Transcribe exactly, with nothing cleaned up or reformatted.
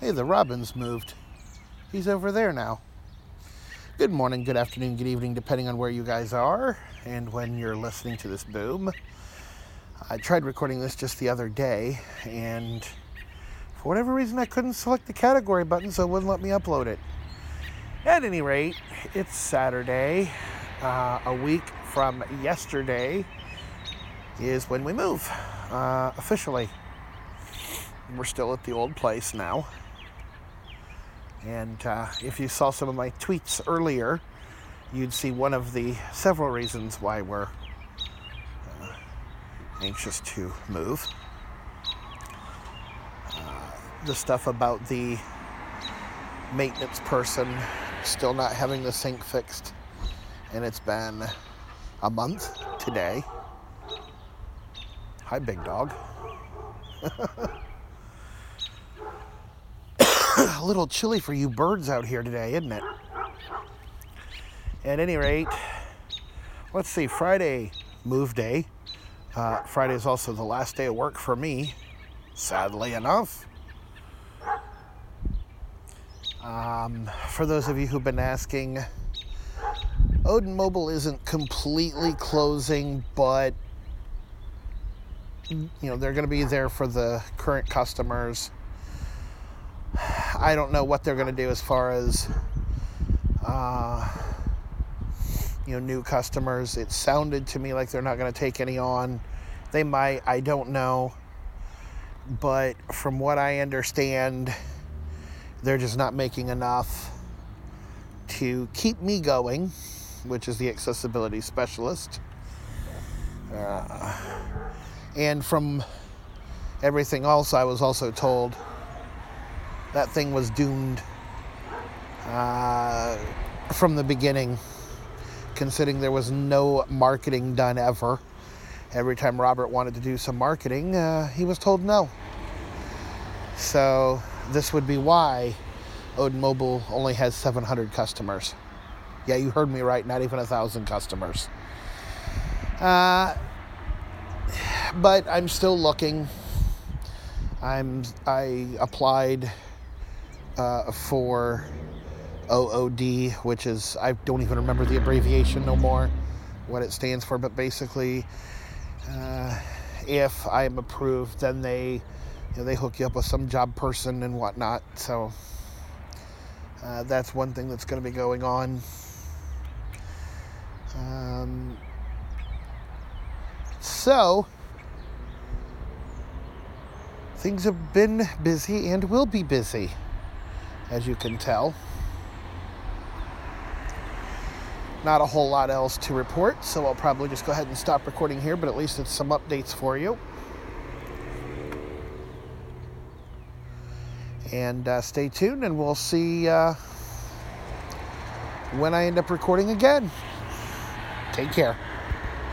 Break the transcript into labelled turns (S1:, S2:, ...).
S1: Hey, the robin's moved. He's over there now. Good morning, good afternoon, good evening, depending on where you guys are and when you're listening to this boom. I tried recording this just the other day, and for whatever reason I couldn't select the category button, so it wouldn't let me upload it. At any rate, it's Saturday. Uh, a week from yesterday is when we move, uh, officially. We're still at the old place now. And uh, if you saw some of my tweets earlier, you'd see one of the several reasons why we're uh, anxious to move. Uh, the stuff about the maintenance person still not having the sink fixed, and it's been a month today. Hi, big dog. A little chilly for you birds out here today, isn't it? At any rate, let's see, Friday, move day. Uh, Friday is also the last day of work for me, sadly enough. Um, for those of you who've been asking, Odin Mobile isn't completely closing, but you know, they're going to be there for the current customers. I don't know what they're going to do as far as, uh, you know, new customers. It sounded to me like they're not going to take any on. They might, I don't know. But from what I understand, they're just not making enough to keep me going, which is the accessibility specialist. Uh, and from everything else, I was also told that thing was doomed uh, from the beginning, considering there was no marketing done ever. Every time Robert wanted to do some marketing, uh, he was told no. So this would be why Odin Mobile only has seven hundred customers. Yeah, you heard me right, not even one thousand customers. Uh, but I'm still looking. I'm I applied Uh, for O O D, which is, I don't even remember the abbreviation no more, what it stands for, but basically, uh, if I'm approved, then they, you know, they hook you up with some job person and whatnot, so uh, that's one thing that's going to be going on. Um, so, things have been busy and will be busy, as you can tell. Not a whole lot else to report, so I'll probably just go ahead and stop recording here, but at least it's some updates for you. And uh, stay tuned, and we'll see uh, when I end up recording again. Take care.